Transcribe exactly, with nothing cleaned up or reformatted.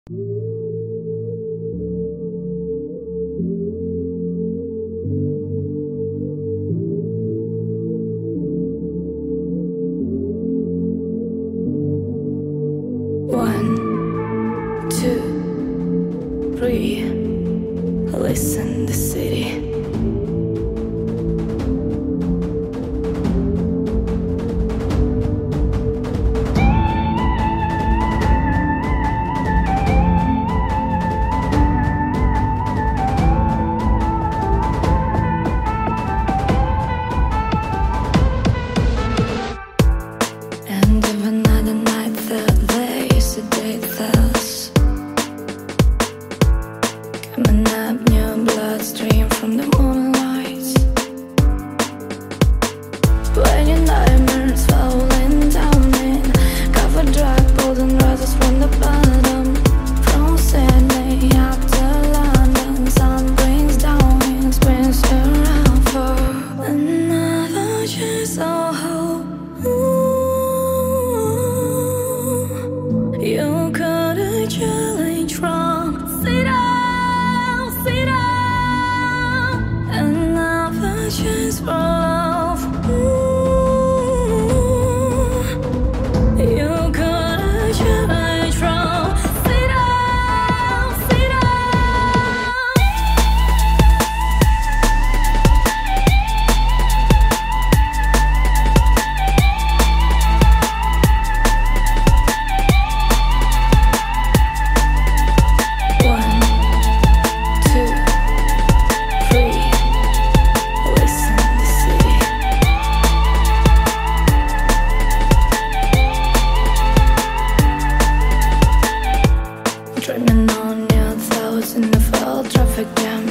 One, two, three. Listen, the city. And even another night that they sedate us, coming up new bloodstream from the moonlight. When your nightmares falling down in covered drug pulls and rises from the bottom. From Sydney up to London, sun brings down and spins around for another chance of hope. You could a challenge from sit down, sit down, another chance for love. Ooh. You could a challenge from sit down, sit down. One, two, three. Listen, the city. Dreaming on your thoughts in the fell traffic jam.